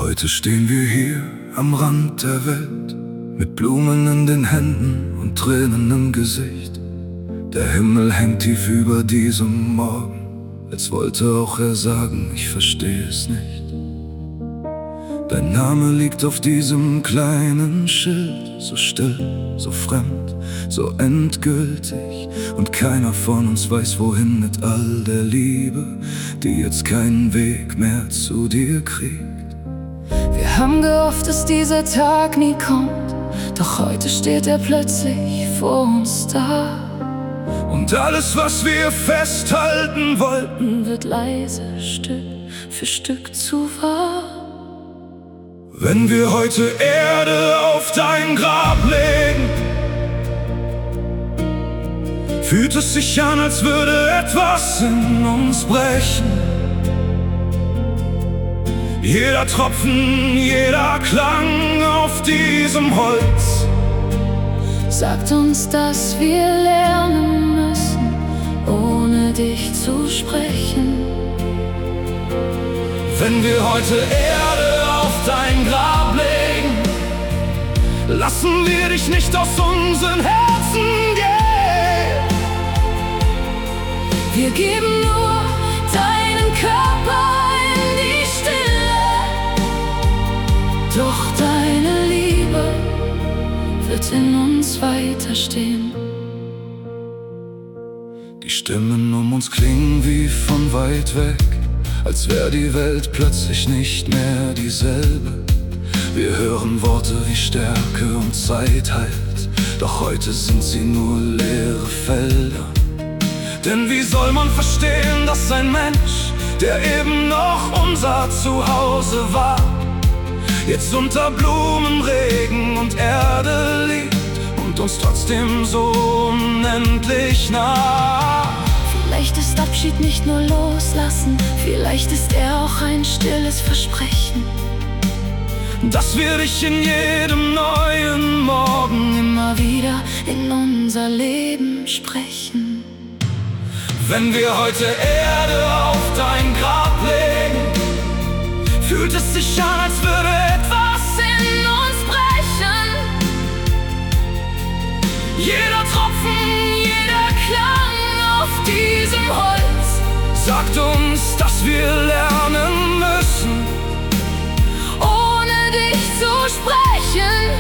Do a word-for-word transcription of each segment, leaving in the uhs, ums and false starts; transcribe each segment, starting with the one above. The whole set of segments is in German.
Heute stehen wir hier am Rand der Welt, mit Blumen in den Händen und Tränen im Gesicht. Der Himmel hängt tief über diesem Morgen, als wollte auch er sagen, ich verstehe es nicht. Dein Name liegt auf diesem kleinen Schild, so still, so fremd, so endgültig. Und keiner von uns weiß, wohin mit all der Liebe, die jetzt keinen Weg mehr zu dir kriegt. Wir haben gehofft, dass dieser Tag nie kommt, doch heute steht er plötzlich vor uns da. Und alles, was wir festhalten wollten, wird leise, Stück für Stück zu wahr. Wenn wir heute Erde auf dein Grab legen, fühlt es sich an, als würde etwas in uns brechen. Jeder Tropfen, jeder Klang auf diesem Holz sagt uns, dass wir lernen müssen, ohne dich zu sprechen. Wenn wir heute Erde auf dein Grab legen, lassen wir dich nicht aus unseren Herzen gehen. Wir geben nur deinen Körper in die Stille, doch deine Liebe wird in uns weiterstehen. Die Stimmen um uns klingen wie von weit weg, als wäre die Welt plötzlich nicht mehr dieselbe. Wir hören Worte wie Stärke und Zeit heilt, doch heute sind sie nur leere Felder. Denn wie soll man verstehen, dass ein Mensch, der eben noch unser Zuhause war, jetzt unter Blumen, Regen und Erde liegt und uns trotzdem so unendlich nah? Vielleicht ist Abschied nicht nur loslassen, vielleicht ist er auch ein stilles Versprechen, dass wir dich in jedem neuen Morgen immer wieder in unser Leben sprechen. Wenn wir heute Erde auf dein Grab legen, fühlt es sich an, als würde etwas in uns brechen. Jeder Tropfen, jeder Klang auf diesem Holz sagt uns, dass wir lernen müssen, ohne dich zu sprechen.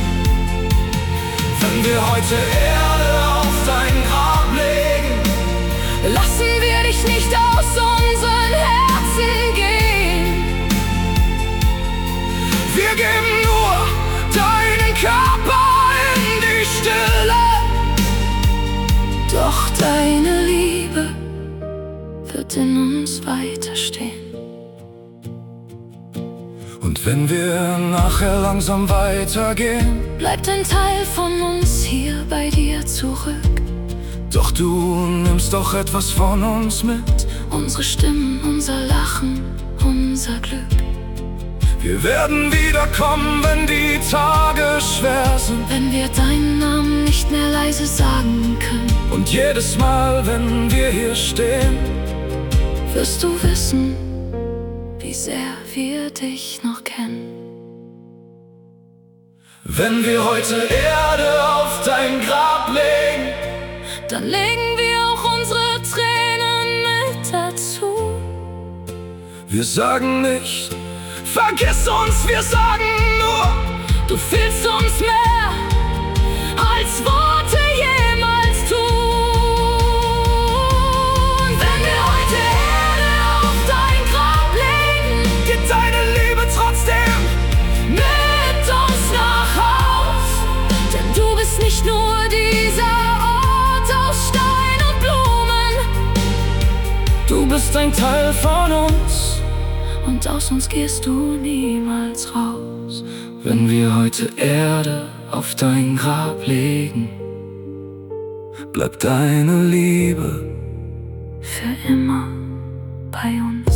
Wenn wir heute Erde auf dein Grab legen, lassen wir dich nicht aus unseren Herzen gehen. Wir geben nur deinen Körper in die Stille, doch deine Liebe wird in uns weiterstehen. Und wenn wir nachher langsam weitergehen, bleibt ein Teil von uns hier bei dir zurück. Doch du nimmst doch etwas von uns mit, unsere Stimmen, unser Lachen, unser Glück. Wir werden wiederkommen, wenn die Tage schwer sind, wenn wir deinen Namen nicht mehr leise sagen können. Und jedes Mal, wenn wir hier stehen, wirst du wissen, wie sehr wir dich noch kennen. Wenn wir heute Erde auf dein Grab legen, dann legen wir auch unsere Tränen mit dazu. Wir sagen nicht, vergiss uns, wir sagen nur, du fehlst uns mehr, als Worte jemals tun. Wenn wir heute Erde auf dein Grab legen, geht deine Liebe trotzdem mit uns nach Haus. Denn du bist nicht nur dieser Du bist ein Teil von uns, und aus uns gehst du niemals raus. Wenn wir heute Erde auf dein Grab legen, bleibt deine Liebe für immer bei uns.